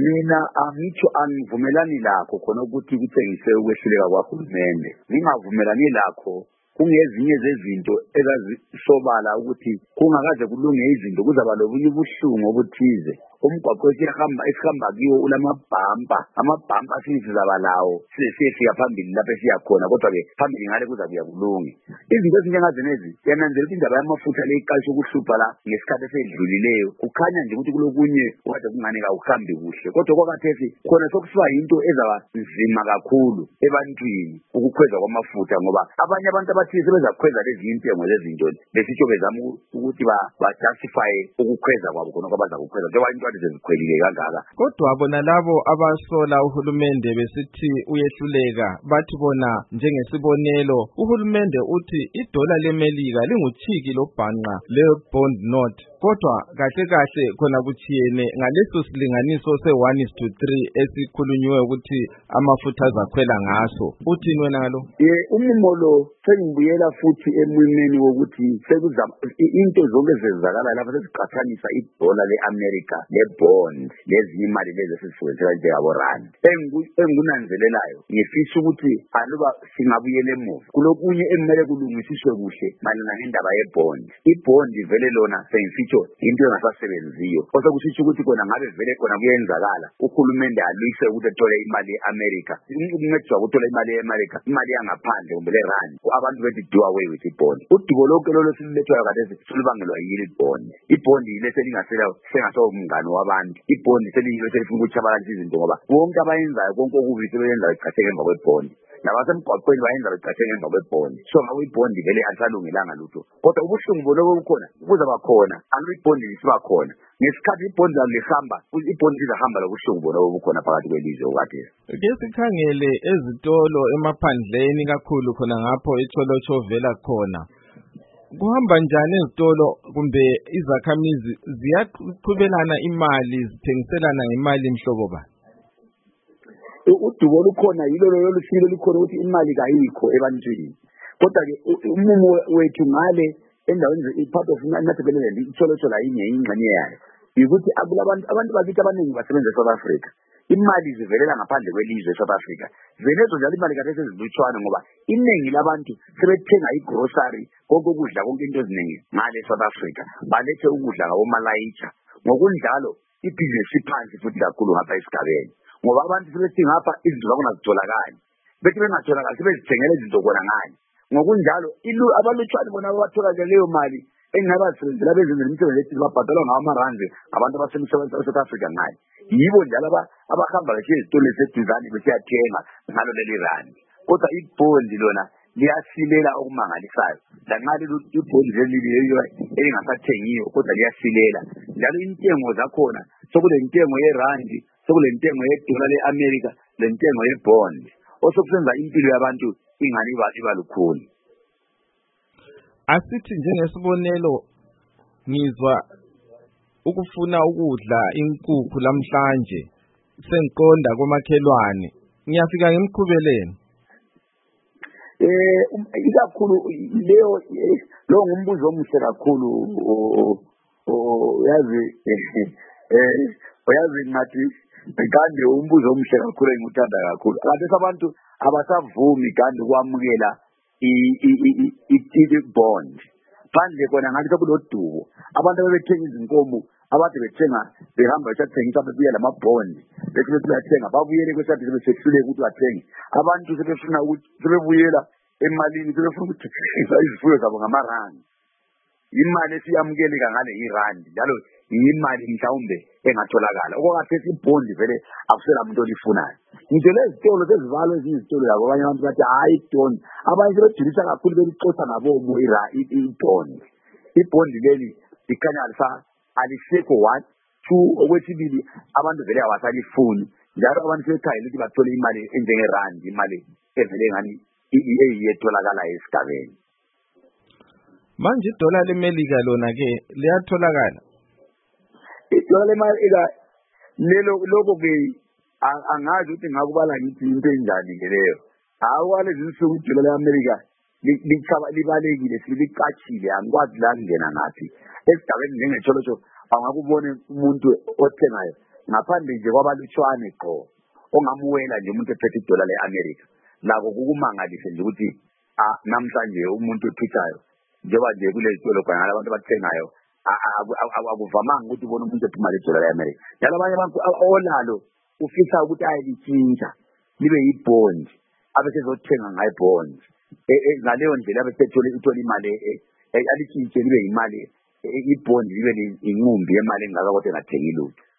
mina angithi angivumelani lakho khona ukuthi kutshengise ukwehluleka kwaHulumende. Ngingavumelani lakho kungezinye zezinto ezazisobala ukuthi kungakaze kulunge izinto kuzaba lobunye ubuhlungu obuthize. Umgwaqo esihamba kiwo amabhampa sizaba lawo siyefika phambili lapho esiya khona kodwa ke phambili ngale kuzabuya kulunge. Izinto ezinjengazenezi yananzela ukuthi indaba yamafutha le iqalisha ukuhlupha la ngesikhathi esedlulileyo kukhanya nje ukuthi kulokunye kade kungane awuhambi kuhle kodwa kwakhathesi khona sokusiba into ezaba nzima kakhulu ebantwini ukukhweza kwamafutha ngoba abanye abantu abathile sebezakhweza lezi intengo lezinto lesitsho bezama ukuthi justify ukukhweza kwabo khona kwabazakukhweza njengoba into sezikhwelile kangaka. Kodwa bona labo abasola uHulumende besithi uyehluleka bathi bona njengesibonelo uHulumende uthi idola leMelika linguchiki lobhanqa le-bond note kodwa kahle khona kuthiyene ngaleso silinganiso se-1:3 esikhulunywe ukuthi amafutha azakhwela ngaso. Uthini wena ngalo? Umumo lo sengibuyela futhi emumeni wokuthi sekuzama into zonke zezakala lapha seziqhathanisa idola leAmerica le-bond lezinye imali lezi esizisebenzisela njengabo-rand. Engikunanzelelayo ngifisa ukuthi aluba singabuyela emuva kulokunye ekumele kulungisiswe kuhle malungana nendaba ye-bond. I-bond vele lona sengifisa into engasasebenziyo osekusitsho ukuthi kona ngabe vele kona kuyenzakala uHulumende alwise ukuthi ethole imali ye-America ukuncediswa ukuthola imali ye-America imali yangaphandle kumbe le-rand abantu bethi do away with i-bond. Udubo lonke lolo sililethwayo kade silubangelwa yile i-bond. I-bond yile sengasomngane wabantu. I-bond seliyilo selifuna ukutshabalalisa izinto ngoba bonke abayenzayo konke okubi sebeyenzayo iqhatheke emva kwe-bond. Nabasemgwaqweni bayenza becatheke emva kwe-bond. So ngabe i-bond vele alisalungelanga lutho kodwa ubuhlungu bolobo bukhona buzaba khona alo i-bond lisiba khona ngesikhathi i-bond lihamba i-bond lizahamba lobuhlungu bolobo bukhona phakathi kwelizwe okade. Ke sikhangele ezitolo emaphandleni kakhulu khona ngapho iTholotsho vela khona kuhamba njani ezitolo kumbe izakhamizi ziyaqhubelana imali zithengiselana ngemali imhlobo ba? Udubo lukhona yilo lolufilo likhona ukuthi imali kayikho ebantwini kodwa ke umumo wethu ngale endaweni i-part of nathi vele iTholotsho la inye ingxenye yayo ukuthi abantu bakithi abaningi basebenza eSouth Africa. Imali zivelela ngaphandle kwelizwe eSouth Africa zilezo njalo imali kade sezilutshwana ngoba iningi labantu sebethenga igrocery konke ukudla konke into eziningi ngale eSouth Africa balethe ukudla ngabomalayitsha ngokunjalo ibhizinesi iphansi futhi kakhulu ngapha esigabeni ngoba abantu sebethi ngapha izinto zakona zitholakala bethi bengatholakala sebezithengele izinto kona ngani ngokunjalo abalutshwane bona abathola leyo mali engabasebenzela bezenzela imisebenzi ethi babhadalwa ngama-rand abantu abasemsebenzi eSouth Africa ngayo yibo njalo abahamba beshiya ezitolo eseduzane besiyathenga ngalo leli rand kodwa ibhondi lona liyasilela okumangalisayo lanxa ibhondi leli elingasathengiyo kodwa liyasilela njalo intengo zakhona sokulentengo yerandi sokulentengo yedola le-America lentengo yebond osokusenza impilo yabantu ingani iba lukhuni. Asithi njengesibonelo ngizwa ukufuna ukudla inkukhu lamhlanje sengiqonda komakhelwane ngiyafika ngimqhubeleni ikakhulu lo ngumbuzo omuhle kakhulu uyazi ngathi kanti umbuzo omuhle kakhulu engikuthanda kakhulu kanti abantu abasavumi kanti kwamukela i-bond phandle kona ngathi sokulodubo abantu abebethenga izinkomo abade bethenga behamba besathengisa bebuya lama-bond bese bayathenga babuyele kwesathi sebesehluleka ukuthi bathenge abantu sebefuna ukuthi sebebuyela emalini sebefuna ukuthi izifuyo zabo ngama-rand imali esiyamukeleka ngale irandi njalo imali mhlawumbe engatholakala okwakhathesi ibhondi vele akusela muntu olifunayo ngitho lezitolo sezivalwe ezinye izitolo yabo abanye abantu bathi hayi ibhondi abanye sebejulisa kakhulu belixosa ngabomo ibhondi leli likhanya alisekho 1 2 okwesibili abantu vele abasalifuni njalo abantu sebekhayela ukuthi bathole imali enjengerandi imali evele ngani eyetholakala esigabeni. Manje idola leMelika lona ke liyatholakala idola leMelika lokho ke angazi ukuthi ngakubala ngithi into enjani ke leyo awalezi insuku idola leAmerica libalekile silicachile angikwazi la ngena ngathi esigabeni njengeTholotsho angakubona umuntu othengayo ngaphandle nje kwabalutshwane qho ongamuwela nje umuntu ephethe idola le-America. Lako kukumangalise nje ukuthi namhlanje umuntu othuthayo njengoba nje kulezi zitolo khona abantu abathengayo akuvamanga ukuthi ubone umuntu ephuma ledola le-America. Njalo abanye abantu olalo ufisa ukuthi ayelitshintsha libe yibond abesezothenga ngayo bond ngaleyo ndlela abesethole imali alitshintshe libe yimali ibond libe inqumbi yemali engaka kodwa engathengi lutho.